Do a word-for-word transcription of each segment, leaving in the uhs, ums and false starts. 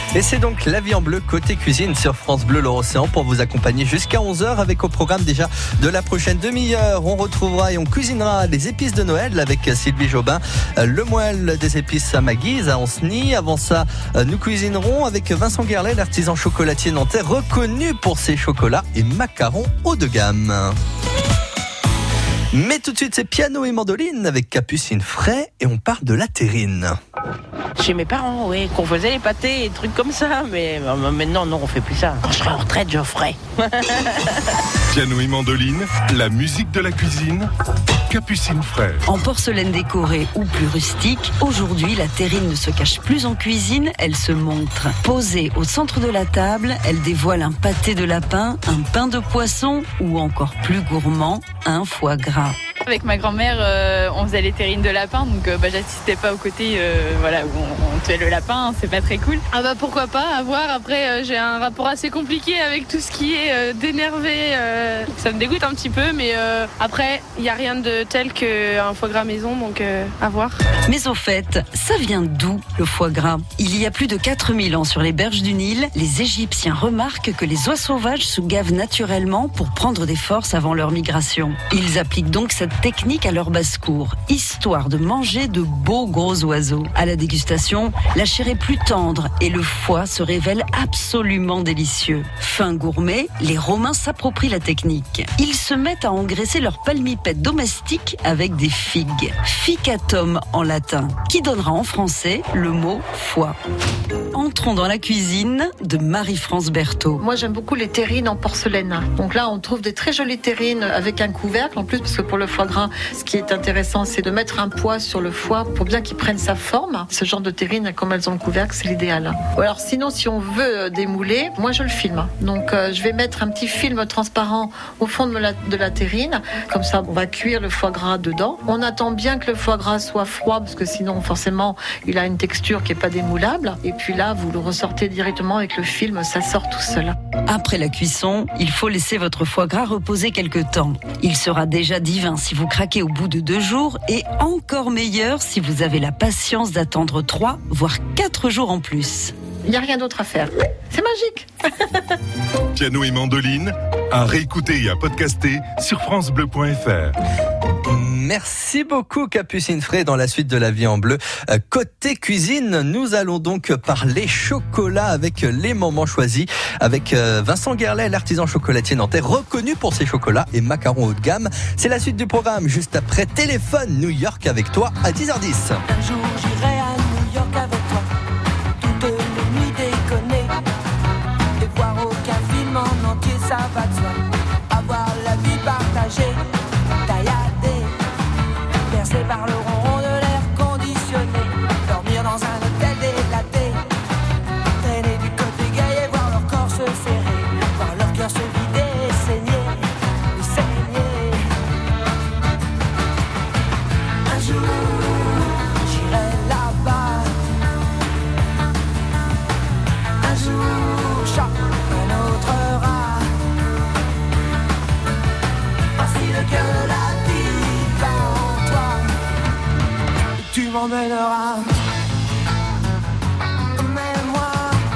Et c'est donc La Vie en Bleu côté cuisine sur France Bleu Loire-Océan pour vous accompagner jusqu'à onze heures avec au programme déjà de la prochaine demi-heure. On retrouvera et on cuisinera les épices de Noël avec Sylvie Jobin, le moelle des épices à Maguise à Ancenis. Avant ça, nous cuisinerons avec Vincent Guerlet, l'artisan chocolatier nantais reconnu pour ses chocolats et macarons haut de gamme. Mais tout de suite, c'est piano et mandoline avec Capucine Fray et on parle de la terrine. Chez mes parents, oui, qu'on faisait les pâtés et des trucs comme ça, mais maintenant, non, on fait plus ça. Quand je serai en retraite, je ferai. Piano et mandoline, la musique de la cuisine, Capucine Fray. En porcelaine décorée ou plus rustique, aujourd'hui, la terrine ne se cache plus en cuisine, elle se montre. Posée au centre de la table, elle dévoile un pâté de lapin, un pain de poisson ou encore plus gourmand, un foie gras. Avec ma grand-mère, euh, on faisait les terrines de lapin, donc euh, bah, j'assistais pas au côté euh, voilà, où on, on tuait le lapin, c'est pas très cool. Ah bah pourquoi pas, à voir. Après, euh, j'ai un rapport assez compliqué avec tout ce qui est euh, d'énervé. Euh, ça me dégoûte un petit peu, mais euh, après, il n'y a rien de tel qu'un foie gras maison, donc euh, à voir. Mais au fait, ça vient d'où le foie gras ? Il y a plus de quatre mille ans sur les berges du Nil, les Égyptiens remarquent que les oies sauvages se gavent naturellement pour prendre des forces avant leur migration. Ils appliquent donc cette technique à leur basse-cour, histoire de manger de beaux gros oiseaux. À la dégustation, la chair est plus tendre et le foie se révèle absolument délicieux. Fin gourmet, les Romains s'approprient la technique. Ils se mettent à engraisser leurs palmipèdes domestiques avec des figues. Ficatum en latin, qui donnera en français le mot foie. Entrons dans la cuisine de Marie-France Berthaud. Moi, j'aime beaucoup les terrines en porcelaine. Donc là, on trouve des très jolies terrines avec un couvercle. En plus, parce que pour le foie gras, ce qui est intéressant, c'est de mettre un poids sur le foie pour bien qu'il prenne sa forme. Ce genre de terrine, comme elles ont le couvercle, c'est l'idéal. Ou alors, sinon, si on veut démouler, moi, je le filme. Donc, euh, je vais mettre un petit film transparent au fond de la, de la terrine. Comme ça, on va cuire le foie gras dedans. On attend bien que le foie gras soit froid, parce que sinon, forcément, il a une texture qui n'est pas démoulable. Et puis là, vous le ressortez directement avec le film, ça sort tout seul. Après la cuisson, il faut laisser votre foie gras reposer quelque temps. Il sera déjà divin si vous craquez au bout de deux jours et encore meilleur si vous avez la patience d'attendre trois, voire quatre jours en plus. Il n'y a rien d'autre à faire. C'est magique. Piano et mandoline, à réécouter et à podcaster sur francebleu point fr. Merci beaucoup Capucine Fray. Dans la suite de La Vie en Bleu, euh, côté cuisine, nous allons donc parler chocolat avec les moments choisis avec euh, Vincent Guerlet, l'artisan chocolatier nantais reconnu pour ses chocolats et macarons haut de gamme. C'est la suite du programme juste après Téléphone New York avec toi à dix heures dix. Un jour j'irai à New York avec toi, toutes les nuits déconner, et voir aucun film en entier, ça va de soi. Avoir la vie partagée, tailladée, bercée par le ronron de l'air conditionné, dormir dans un hôtel délaté, traîner du côté gay et voir leur corps se serrer, voir leur cœur se vider et saigner, et saigner. Un jour j'irai là-bas, un jour chaque un autre rat, ainsi le cœur de la vie va en toi, et tu m'emmèneras. Mais moi,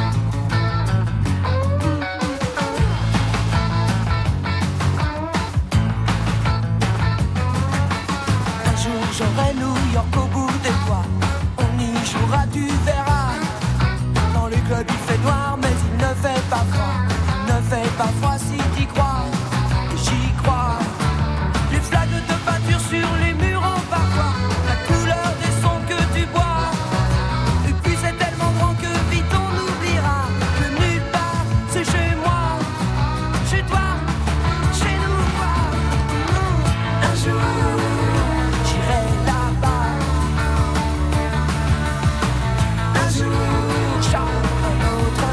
un jour j'aurai New York au bout des doigts, on y jouera, tu verras. Dans les clubs il fait noir mais il ne fait pas froid, il ne fait pas froid si t'y crois, et j'y crois. Les flaques de peinture sur les murs en parfois, la couleur des sons que tu bois, et puis c'est tellement grand que vite on oubliera que nulle part c'est chez moi, chez toi, chez nous quoi. Un jour j'irai là-bas, un jour chaque un autre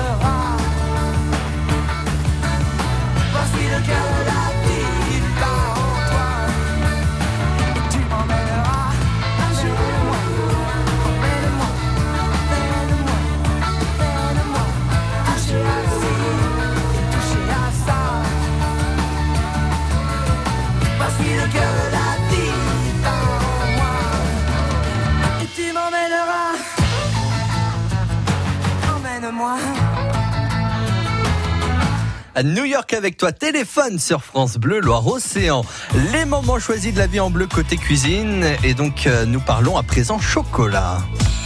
téléphone-moi. À New York avec toi, téléphone sur France Bleu, Loire-Océan. Les moments choisis de la vie en bleu côté cuisine. Et donc, euh, nous parlons à présent chocolat.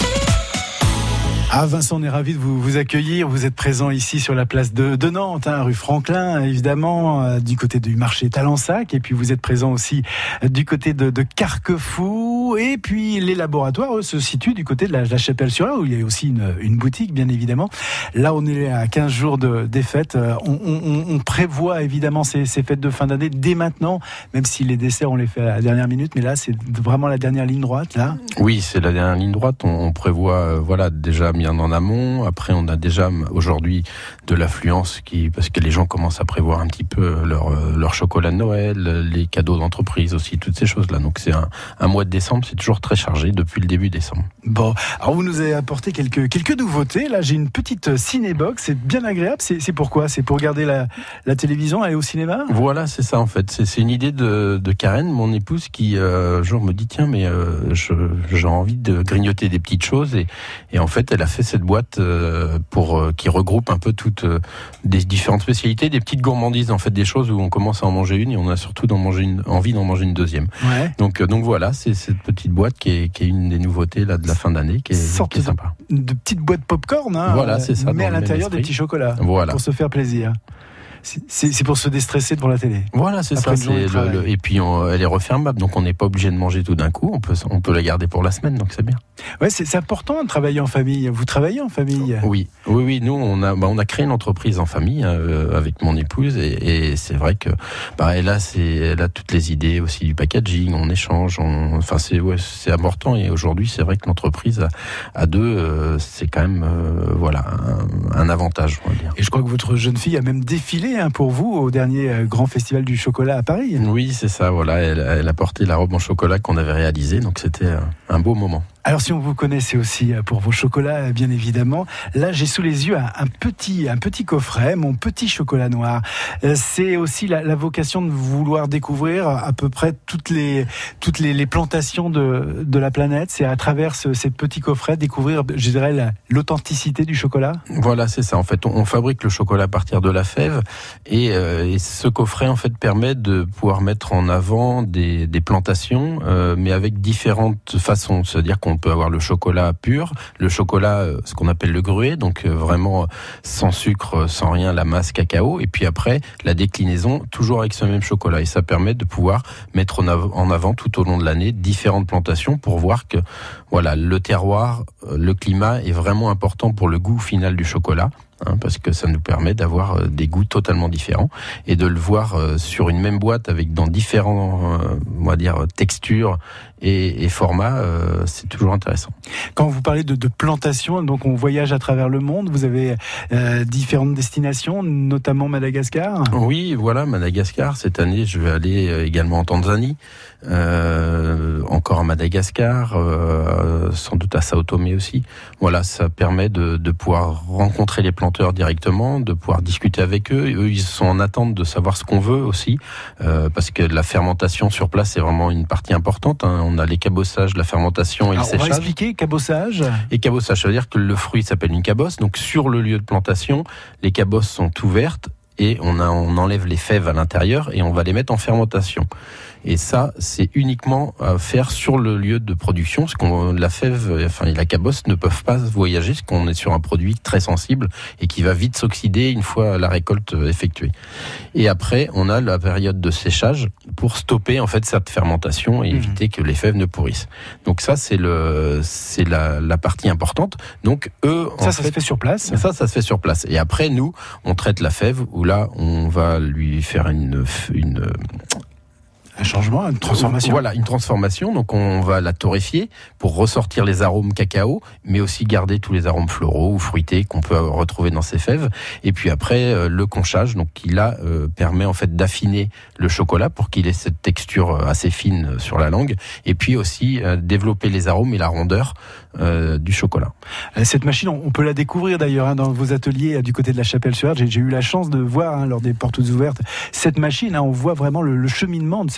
Ah Vincent, on est ravis de vous, vous accueillir. Vous êtes présent ici sur la place de, de Nantes, hein, rue Franklin, évidemment, euh, du côté du marché Talensac. Et puis vous êtes présent aussi euh, du côté de, de Carquefou. Et puis les laboratoires, eux, se situent du côté de la, la Chapelle-sur-Eure, où il y a aussi une, une boutique, bien évidemment. Là, on est à quinze jours de, des fêtes. Euh, on, on, on prévoit évidemment ces, ces fêtes de fin d'année dès maintenant, même si les desserts, on les fait à la dernière minute. Mais là, c'est vraiment la dernière ligne droite, là. Oui, c'est la dernière ligne droite. On, on prévoit, euh, voilà, déjà bien en amont. Après, on a déjà aujourd'hui de l'affluence qui, parce que les gens commencent à prévoir un petit peu leur, leur chocolat de Noël, les cadeaux d'entreprise aussi, toutes ces choses-là. Donc c'est un, un mois de décembre, c'est toujours très chargé depuis le début décembre. Bon, alors vous nous avez apporté quelques, quelques nouveautés. Là, j'ai une petite cinébox, c'est bien agréable. C'est, c'est pourquoi ? C'est pour regarder la, la télévision, aller au cinéma ? Voilà, c'est ça en fait. C'est, c'est une idée de, de Karen, mon épouse, qui euh, un jour me dit tiens, mais euh, je, j'ai envie de grignoter des petites choses et, et en fait, elle a fait cette boîte euh, pour euh, qui regroupe un peu toutes euh, des différentes spécialités, des petites gourmandises en fait, des choses où on commence à en manger une et on a surtout d'en manger une, envie d'en manger une deuxième. Ouais. Donc euh, donc voilà, c'est cette petite boîte qui est, qui est une des nouveautés là de la fin d'année, qui est, qui est sympa. De, de petites boîtes popcorn, hein, voilà, c'est ça. Mais à l'intérieur des petits chocolats, voilà, pour se faire plaisir. C'est, c'est pour se déstresser devant la télé. Voilà, c'est Après ça. C'est le, le, et puis, on, elle est refermable, donc on n'est pas obligé de manger tout d'un coup. On peut, on peut la garder pour la semaine, donc c'est bien. Ouais, c'est, c'est important de travailler en famille. Vous travaillez en famille ? Oui, oui, oui. Nous, on a, bah, on a créé une entreprise en famille euh, avec mon épouse, et, et c'est vrai que, bah, elle a, c'est, elle a toutes les idées aussi du packaging. On échange, on, enfin, c'est, ouais, c'est important. Et aujourd'hui, c'est vrai que l'entreprise à, à deux, euh, c'est quand même, euh, voilà, un, un avantage, on va dire. Et je crois que votre jeune fille a même défilé pour vous au dernier grand festival du chocolat à Paris. Oui, c'est ça, voilà, elle, elle a porté la robe en chocolat qu'on avait réalisée, donc c'était un beau moment. Alors si on vous connaît, c'est aussi pour vos chocolats, bien évidemment. Là, j'ai sous les yeux un, un petit, un petit coffret, mon petit chocolat noir. C'est aussi la, la vocation de vouloir découvrir à peu près toutes les, toutes les, les plantations de, de la planète. C'est à travers ce, ces petits coffrets découvrir, je dirais, la, l'authenticité du chocolat. Voilà, c'est ça. En fait, on, on fabrique le chocolat à partir de la fève, et, euh, et ce coffret en fait permet de pouvoir mettre en avant des, des plantations, euh, mais avec différentes façons. C'est-à-dire qu'on On peut avoir le chocolat pur, le chocolat, ce qu'on appelle le gruet, donc vraiment sans sucre, sans rien, la masse cacao, et puis après la déclinaison, toujours avec ce même chocolat. Et ça permet de pouvoir mettre en avant tout au long de l'année différentes plantations pour voir que voilà, le terroir, le climat est vraiment important pour le goût final du chocolat. Hein, parce que ça nous permet d'avoir euh, des goûts totalement différents et de le voir euh, sur une même boîte avec dans différents, euh, on va dire, textures et, et formats, euh, c'est toujours intéressant. Quand vous parlez de, de plantation, donc on voyage à travers le monde, vous avez euh, différentes destinations, notamment Madagascar. Oui, voilà, Madagascar. Cette année, je vais aller également en Tanzanie, euh, encore à Madagascar, euh, sans doute à Sao Tomé aussi. Voilà, ça permet de, de pouvoir rencontrer les planteurs directement, de pouvoir discuter avec eux. Eux, ils sont en attente de savoir ce qu'on veut aussi, euh, parce que la fermentation sur place, c'est vraiment une partie importante. Hein. On a les cabossages, la fermentation et Alors, le séchage. On va expliquer cabossage. Et cabossage, ça veut dire que le fruit s'appelle une cabosse. Donc sur le lieu de plantation, les cabosses sont ouvertes et on, a, on enlève les fèves à l'intérieur et on va les mettre en fermentation. Et ça, c'est uniquement à faire sur le lieu de production, parce qu'on la fève, enfin la cabosse ne peuvent pas voyager, parce qu'on est sur un produit très sensible et qui va vite s'oxyder une fois la récolte effectuée. Et après, on a la période de séchage pour stopper en fait cette fermentation et mmh. éviter que les fèves ne pourrissent. Donc ça, c'est le, c'est la, la partie importante. Donc eux, ça, en ça fait, se fait sur place. Ça, ça se fait sur place. Et après, nous, on traite la fève où là, on va lui faire une, une Un changement, une transformation. Voilà, une transformation. Donc on va la torréfier pour ressortir les arômes cacao, mais aussi garder tous les arômes floraux ou fruités qu'on peut retrouver dans ces fèves. Et puis après euh, le conchage, donc qui là euh, permet en fait d'affiner le chocolat pour qu'il ait cette texture assez fine sur la langue. Et puis aussi euh, développer les arômes et la rondeur euh, du chocolat. Cette machine, on peut la découvrir d'ailleurs hein, dans vos ateliers du côté de la Chapelle-sur-Eure. J'ai, j'ai eu la chance de voir hein, lors des portes ouvertes cette machine. Hein, on voit vraiment le, le cheminement de cette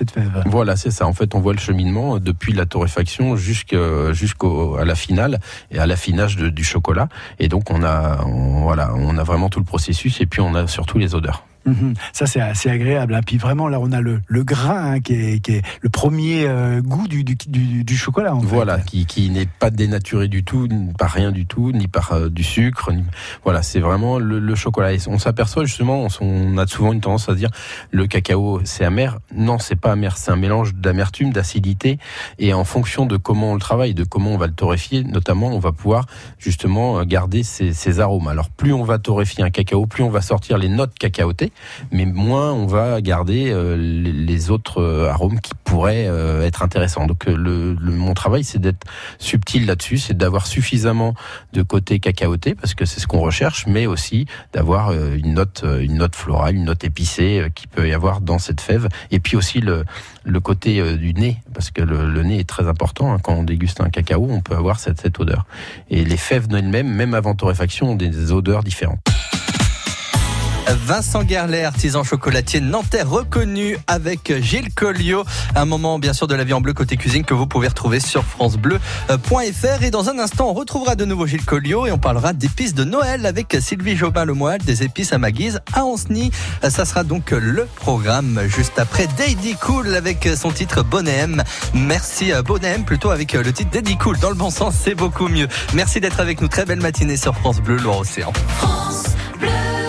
cette fève. Voilà, c'est ça. En fait, on voit le cheminement depuis la torréfaction jusqu'à jusqu'au à la finale et à l'affinage de, du chocolat. Et donc, on a, on, voilà, on a vraiment tout le processus et puis on a surtout les odeurs. Mmh, ça c'est assez agréable. Hein. Puis vraiment là on a le, le grain hein, qui, est, qui est le premier euh, goût du, du, du, du chocolat. En voilà, fait. qui, qui n'est pas dénaturé du tout, par rien du tout, ni par euh, du sucre. Ni... Voilà, c'est vraiment le, le chocolat. Et on s'aperçoit justement, on, on a souvent une tendance à dire le cacao c'est amer. Non, c'est pas amer, c'est un mélange d'amertume, d'acidité. Et en fonction de comment on le travaille, de comment on va le torréfier, notamment, on va pouvoir justement garder ces, ces arômes. Alors plus on va torréfier un cacao, plus on va sortir les notes cacaotées. Mais moins on va garder euh, les autres euh, arômes qui pourraient euh, être intéressants. Donc euh, le, le, mon travail, c'est d'être subtil là-dessus, c'est d'avoir suffisamment de côté cacaoté, parce que c'est ce qu'on recherche, mais aussi d'avoir euh, une note, euh, une note florale, une note épicée euh, qui peut y avoir dans cette fève. Et puis aussi le, le côté euh, du nez, parce que le, le nez est très important. Hein. Quand on déguste un cacao, on peut avoir cette, cette odeur. Et les fèves elles-mêmes, même avant torréfaction, ont des, des odeurs différentes. Vincent Guerlet, artisan chocolatier nantais reconnu, avec Gilles Colliot. Un moment bien sûr de la vie en bleu côté cuisine que vous pouvez retrouver sur francebleu point f r. Et dans un instant on retrouvera de nouveau Gilles Colliot et on parlera d'épices de Noël avec Sylvie Jobin-Lemoyle, des épices à ma guise à Ancenis. Ça sera donc le programme juste après Daddy Cool avec son titre Bonhomme. Merci Bonhomme, plutôt avec le titre Daddy Cool, dans le bon sens c'est beaucoup mieux. Merci d'être avec nous, très belle matinée sur France Bleu Loire-Océan. France Bleu.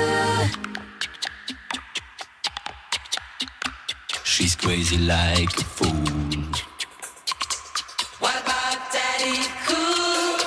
She's crazy like a fool. What about Daddy Cool?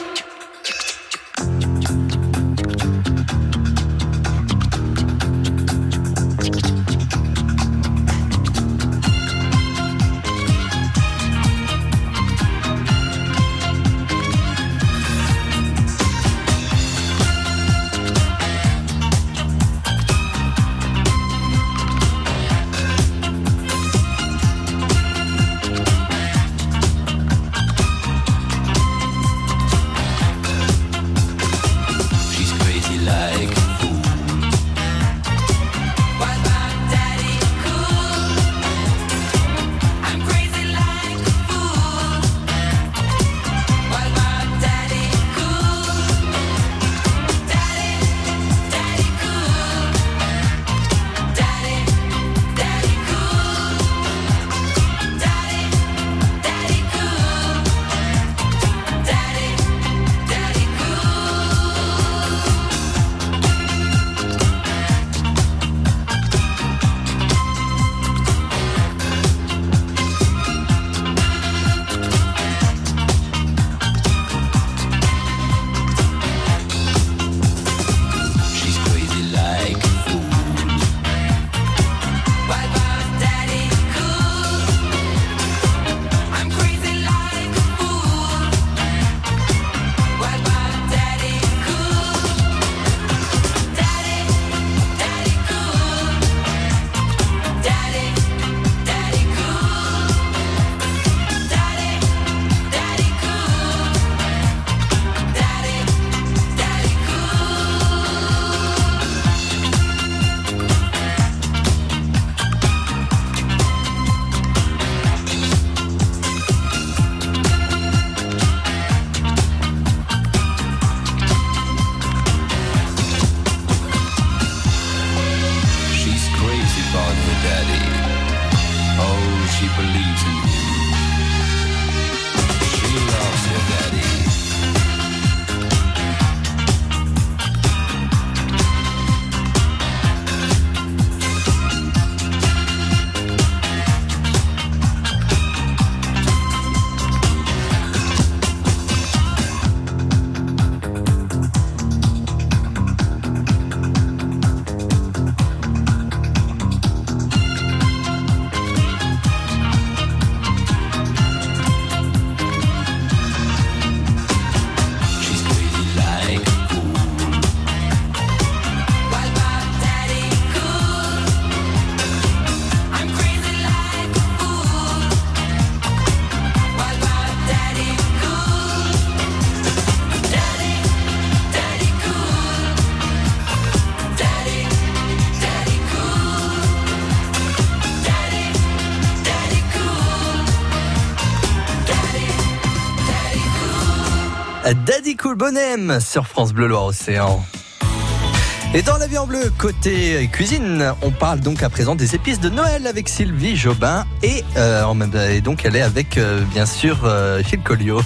Daddy Cool Bonhomme sur France Bleu Loire-Océan. Et dans la vie en bleu, côté cuisine, on parle donc à présent des épices de Noël avec Sylvie Jobin et, euh, en même, et donc elle est avec euh, bien sûr euh, Gilles Colliot.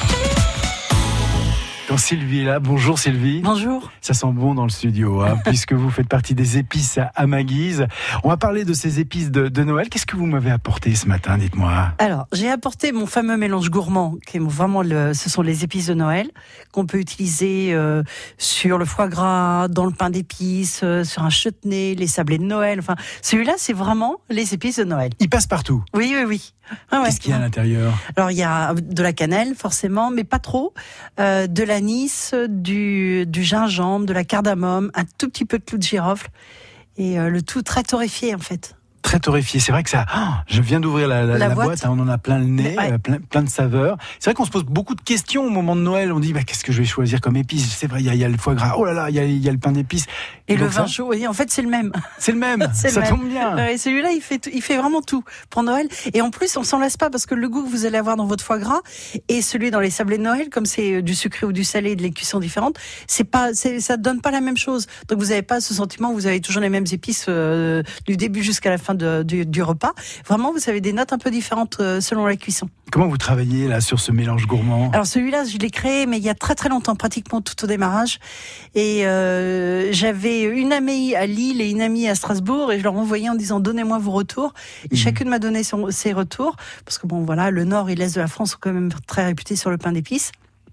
Quand Sylvie est là, bonjour Sylvie. Bonjour. Ça sent bon dans le studio, hein, puisque vous faites partie des épices à, à ma guise. On va parler de ces épices de, de Noël. Qu'est-ce que vous m'avez apporté ce matin, dites-moi? Alors, j'ai apporté mon fameux mélange gourmand, qui est vraiment le, ce sont les épices de Noël, qu'on peut utiliser euh, sur le foie gras, dans le pain d'épices, euh, sur un chutney, les sablés de Noël. Enfin, celui-là, c'est vraiment les épices de Noël. Il passe partout. Oui, oui, oui. Ah ouais. Qu'est-ce qu'il y a à l'intérieur? Alors, il y a de la cannelle, forcément, mais pas trop. Euh, de l'anis, du, du gingembre, de la cardamome, un tout petit peu de clou de girofle. Et euh, le tout très torréfié, en fait. Très torréfié. C'est vrai que ça. Oh, je viens d'ouvrir la, la, la, la boîte. boîte hein, on en a plein le nez, ouais. euh, plein, plein de saveurs. C'est vrai qu'on se pose beaucoup de questions au moment de Noël. On dit bah, qu'est-ce que je vais choisir comme épices? C'est vrai, il y, y a le foie gras. Oh là là, il y, y a le pain d'épices. Et, Et le vin ça, chaud. Oui, en fait, c'est le même. C'est le même. c'est ça le tombe même. bien. Ouais, celui-là, il fait, tout, il fait vraiment tout pour Noël. Et en plus, on s'en lasse pas parce que le goût que vous allez avoir dans votre foie gras et celui dans les sablés de Noël, comme c'est du sucré ou du salé, de les cuissons différentes, c'est pas, c'est, ça donne pas la même chose. Donc vous n'avez pas ce sentiment. Vous avez toujours les mêmes épices euh, du début jusqu'à la fin de, du, du repas. Vraiment, vous avez des notes un peu différentes euh, selon la cuisson. Comment vous travaillez là sur ce mélange gourmand? Alors celui-là, je l'ai créé, mais il y a très très longtemps, pratiquement tout au démarrage. Et euh, j'avais une amie à Lille et une amie à Strasbourg, et je leur envoyais en disant donnez-moi vos retours. Et mmh. chacune m'a donné son, ses retours, parce que bon voilà, le nord et l'est de la France sont quand même très réputés sur le pain d'épices.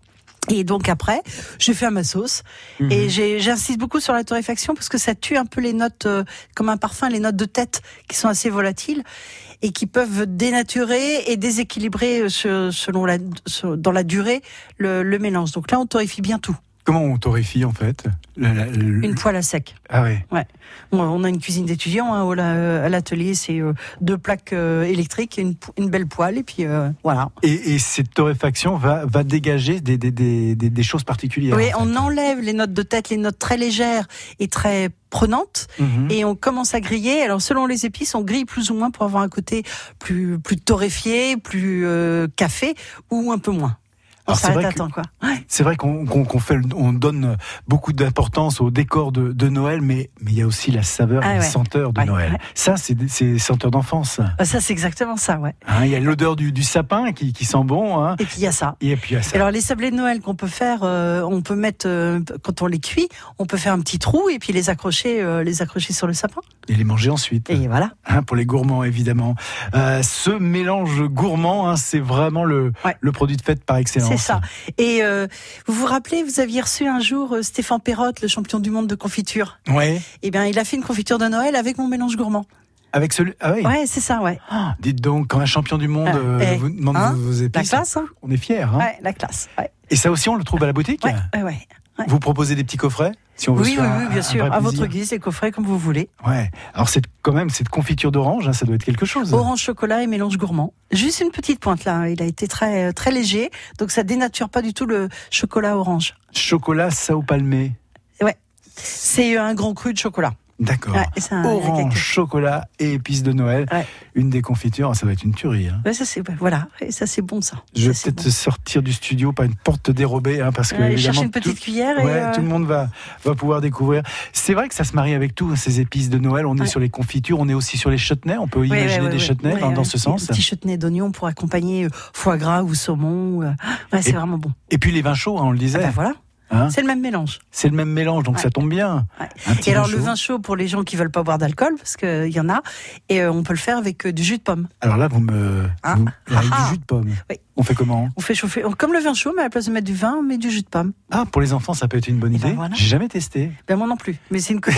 Et donc après, j'ai fait à ma sauce mmh. et j'ai, j'insiste beaucoup sur la torréfaction parce que ça tue un peu les notes, euh, comme un parfum, les notes de tête qui sont assez volatiles et qui peuvent dénaturer et déséquilibrer euh, selon la, dans la durée le, le mélange. Donc là, on torréfie bien tout. Comment on torréfie en fait? le, le, Une poêle à sec. Ah oui. Ouais. On a une cuisine d'étudiants hein, à l'atelier, c'est euh, deux plaques euh, électriques, une, une belle poêle et puis euh, voilà. Et, et cette torréfaction va, va dégager des, des, des, des, des choses particulières. Oui, en fait. On enlève les notes de tête, les notes très légères et très prenantes, mmh. et on commence à griller. Alors selon les épices, on grille plus ou moins pour avoir un côté plus plus torréfié, plus euh, café ou un peu moins. On Alors, s'arrête c'est à vrai temps, quoi. Ouais. C'est vrai qu'on, qu'on, qu'on fait, on donne beaucoup d'importance au décor de, de Noël, mais mais il y a aussi la saveur, ah, et ouais. les senteurs de ouais, Noël. Ouais. Ça, c'est c'est senteurs d'enfance. Ah, ça, c'est exactement ça, ouais. Hein, il y a l'odeur du, du sapin qui, qui sent bon. Hein. Et puis il y a ça. Et puis il y a ça. Alors les sablés de Noël qu'on peut faire, euh, on peut mettre euh, quand on les cuit, on peut faire un petit trou et puis les accrocher, euh, les accrocher sur le sapin. Et les manger ensuite. Et voilà. Hein, pour les gourmands évidemment. Euh, ce mélange gourmand, hein, c'est vraiment le ouais. le produit de fête par excellence. C'est ça. Et euh, vous vous rappelez, vous aviez reçu un jour euh, Stéphane Perrotte, le champion du monde de confiture. Ouais. Eh bien, il a fait une confiture de Noël avec mon mélange gourmand. Avec celui, ah oui. Ouais, c'est ça, ouais. Oh, dites donc, quand un champion du monde euh, euh, vous demande hein, vos épices, la classe, hein. On est fiers. Hein. Ouais, la classe. Ouais. Et ça aussi, on le trouve à la boutique. Ouais, ouais, ouais. Ouais. Vous proposez des petits coffrets si on veut oui, se oui, faire oui, bien un, sûr. un à votre guise, les coffrets comme vous voulez. Ouais. Alors c'est quand même cette confiture d'orange, hein, ça doit être quelque chose. Orange chocolat et mélange gourmand. Juste une petite pointe là. Il a été très très léger, donc ça dénature pas du tout le chocolat orange. Chocolat Sao Palmé. Ouais. C'est un grand cru de chocolat. D'accord. Ouais, un, orange, chocolat et épices de Noël. Ouais. Une des confitures, ça va être une tuerie. Hein. Ouais, ça c'est voilà, et ça c'est bon ça. Je ça, vais peut-être bon. sortir du studio par une porte dérobée, hein, parce que ouais, chercher une petite tout, cuillère. Ouais, et euh... tout le monde va va pouvoir découvrir. C'est vrai que ça se marie avec tout, ces épices de Noël. On est ouais. sur les confitures, on est aussi sur les chutneys. On peut ouais, imaginer ouais, ouais, des ouais, chutneys ouais, dans, ouais, dans ce sens. Des petits chutneys d'oignons pour accompagner foie gras ou saumon. Ouais, c'est et, vraiment bon. Et puis les vins chauds, hein, on le disait. Ah ben voilà. Hein, c'est le même mélange. C'est le même mélange, donc ouais. ça tombe bien. Ouais. Et alors le vin chaud pour les gens qui veulent pas boire d'alcool, parce qu'il y en a, et euh, on peut le faire avec euh, du jus de pomme. Alors là, vous me, hein vous, avec ah. du jus de pomme. Oui. On fait comment? On fait chauffer, comme le vin chaud, mais à la place de mettre du vin, on met du jus de pomme. Ah, pour les enfants, ça peut être une bonne et idée. Ben voilà. J'ai jamais testé. Ben moi non plus, mais c'est une copine.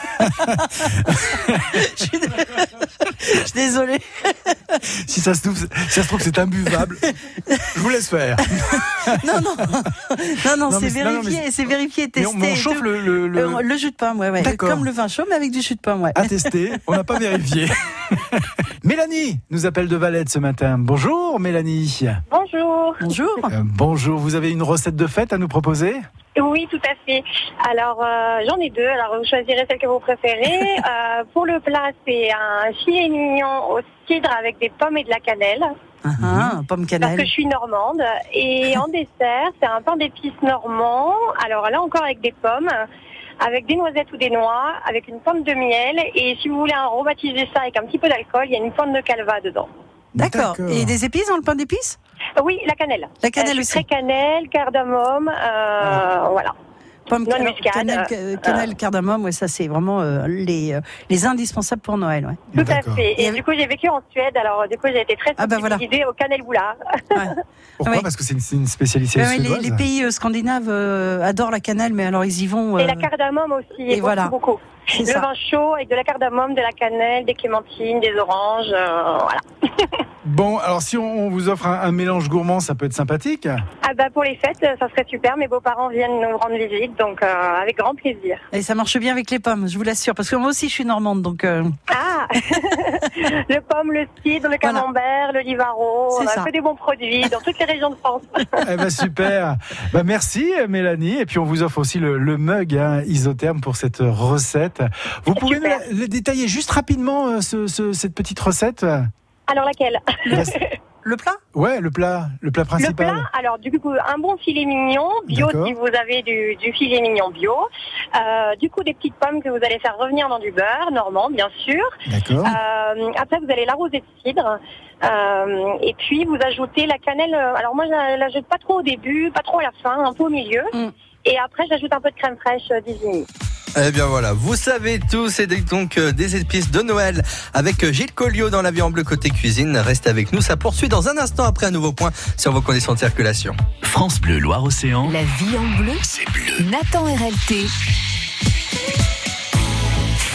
Je suis désolée. Si ça se trouve, si ça se trouve, c'est imbuvable. Je vous laisse faire. non, non, non, non, non c'est vérifié, non, mais... c'est vérifié, testé. Mais on, on chauffe le, le, le... Euh, le jus de pomme, ouais, ouais. Comme le vin chaud, mais avec du jus de pomme, ouais. À tester, on n'a pas vérifié. Mélanie nous appelle de Valette ce matin. Bonjour Mélanie. Bonjour. Bonjour. Euh, bonjour, vous avez une recette de fête à nous proposer ? Oui, tout à fait. Alors, euh, j'en ai deux. Alors, vous choisirez celle que vous préférez. euh, pour le plat, c'est un filet mignon au cidre avec des pommes et de la cannelle. Ah, ah, pomme cannelle. Parce que je suis normande. Et en dessert, c'est un pain d'épices normand. Alors là encore avec des pommes, avec des noisettes ou des noix, avec une pomme de miel. Et si vous voulez rebaptiser ça avec un petit peu d'alcool, il y a une pomme de calva dedans. D'accord. D'accord. Et des épices dans le pain d'épices ? Oui, la cannelle. La cannelle euh, aussi. Très cannelle, cardamome, euh, Ah. voilà. Pomme, Noix de alors, muscade, cannelle, euh, cannelle, cardamome, ouais, ça c'est vraiment euh, les, euh, les indispensables pour Noël. Ouais. Tout D'accord. à fait. Et, Et- du coup, j'ai vécu en Suède, alors du coup, j'ai été très Ah bah voilà. sensibilisée au cannelboula. Pourquoi ? Ouais. Parce que c'est une, c'est une spécialité Ouais, ouais, les, suédoise. les pays euh, scandinaves euh, adorent la cannelle, mais alors ils y vont. Et euh, la cardamome aussi, et et voilà. beaucoup, beaucoup. C'est Le ça. vin chaud avec de la cardamome, de la cannelle, des clémentines, des oranges, euh, voilà. Bon, alors si on, on vous offre un, un mélange gourmand, ça peut être sympathique. Ah bah pour les fêtes, ça serait super. Mes beaux-parents viennent nous rendre visite, donc euh, avec grand plaisir. Et ça marche bien avec les pommes, je vous l'assure, parce que moi aussi je suis normande, donc. euh, Ah le pomme, le cidre, le Voilà. camembert, le livaro, C'est on a ça. que des bons produits dans toutes les régions de France. Eh ben super. Bah merci Mélanie. Et puis on vous offre aussi le, le mug hein, isotherme pour cette recette. Vous pouvez nous Super. la- le détailler juste rapidement euh, ce, ce- cette petite recette. Alors laquelle? Le plat ? Ouais, le plat, le plat Le principal. plat, alors du coup, un bon filet mignon, bio D'accord. si vous avez du, du filet mignon bio. Euh, du coup, des petites pommes que vous allez faire revenir dans du beurre, normand bien sûr. D'accord. Euh, après, vous allez l'arroser de cidre. Euh, et puis, vous ajoutez la cannelle. euh, Alors moi, je la- la jette pas trop au début, pas trop à la fin, un peu au milieu. Mm. Et après, j'ajoute un peu de crème fraîche euh, d'Isigny. Eh bien voilà, vous savez tout, c'est donc euh, des épices de Noël avec euh, Gilles Colliot dans la vie en bleu côté cuisine. Restez avec nous, ça poursuit dans un instant après un nouveau point sur vos conditions de circulation. France Bleu Loire-Océan. La vie en bleu, C'est bleu. Nathan R L T.